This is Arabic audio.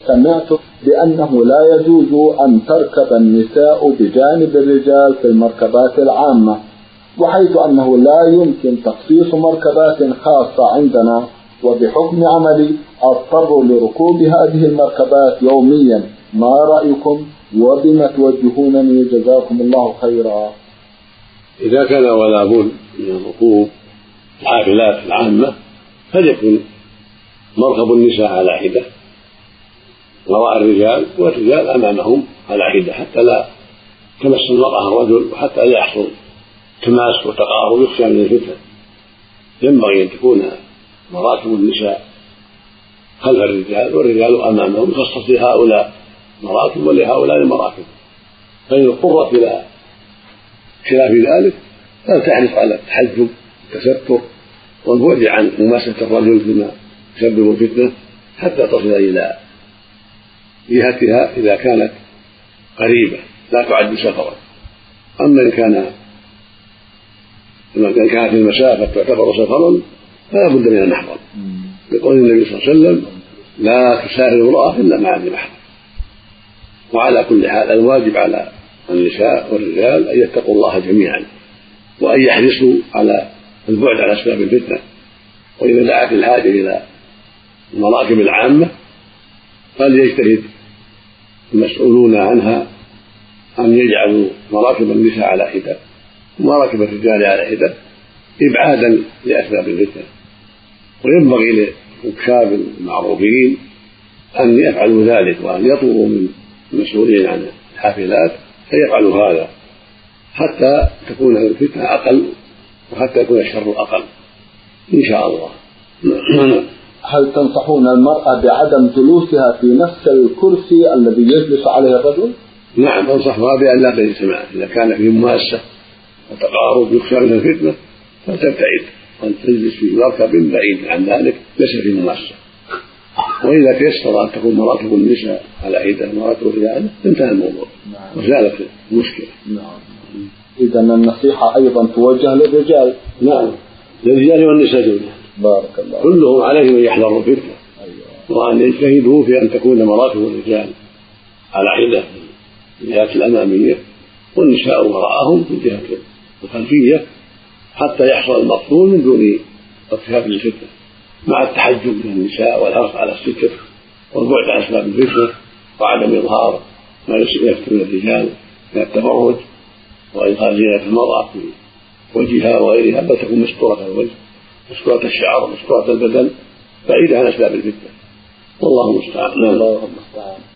سمعت بأنه لا يجوز أن تركب النساء بجانب الرجال في المركبات العامة، وحيث أنه لا يمكن تخصيص مركبات خاصة عندنا، وبحكم عملي أضطر لركوب هذه المركبات يوميا. ما رأيكم وبما توجهونني؟ جزاكم الله خيرا. إذا كان ولا بد من ركوب الحافلات العامة فليكن مركب النساء على حدة وراء الرجال، والرجال أمامهم على حدة، حتى لا تمس المرأة الرجل، وحتى لا يحصل تماس وتقارب يخشى من الفتنة. ينبغي أن تكون مراكب النساء خلف الرجال والرجال أمامهم، يخصص لهؤلاء مراكب ولهؤلاء مراكب. فإن اضطرت إلى خلاف ذلك فلتحرص على التحجب والتستر والبعد عن مماسة الرجل فيما يسبب الفتنة حتى تصل إلى جهتها إذا كانت قريبة لا تعد سفرا. أما إن كانت المسافة تعتبر سفرا فلا بد من المحرم، بقول النبي صلى الله عليه وسلم: لا تسافر امرأة إلا مع ذي محرم. وعلى كل حال الواجب على النساء والرجال أن يتقوا الله جميعا، وأن يحرصوا على البعد عن أسباب الفتنة. وإذا دعت الحاجة إلى المراكب العامة فليجتهد المسؤولون عنها أن يجعلوا مراكب النساء على حدة ومراكب الرجال على حدة إبعادا لأسباب الفتنة. وينبغي للركاب المعروفين أن يفعلوا ذلك، وأن يطلبوا من المسؤولين عن الحافلات أن يفعلوا هذا حتى تكون الفتنة أقل وحتى يكون الشر أقل إن شاء الله. هل تنصحون المرأة بعدم جلوسها في نفس الكرسي الذي يجلس عليه الرجل؟ نعم، تنصحها بأن لا تجلس معه. إذا كان فيه مماسة وتقارب يخشى من الفتنة فلتبتعد، وأن تجلس في مركب بعيد عن ذلك ليس فيه مماسة. وإذا تيسر أن تكون مراكب النساء على حدة ومراكب الرجال انتهى الموضوع وزالت المشكلة. إذا النصيحة أيضا توجه للرجال. نعم، للرجال والنساء جميعا. بارك الله. كلهم عليهم أن يحذروا الفتنة، وأن يجتهدوا في أن تكون مراكب الرجال على حدة في الجهة الأمامية والنساء وراءهم في الجهة الخلفية حتى يحصل المقصود من دون ارتكاب للفتنة، مع التحجب من النساء والحرص على الستر والبعد عن أسباب الفتنة وعدم إظهار ما يفتن الرجال من التبرج وإظهار زينة المرأة في وجهها وغيرها، بل تكون مستورة الوجه، مستورة الشعر، مستورة البدن، بعيدة عن أسباب الفتنة. والله المستعان.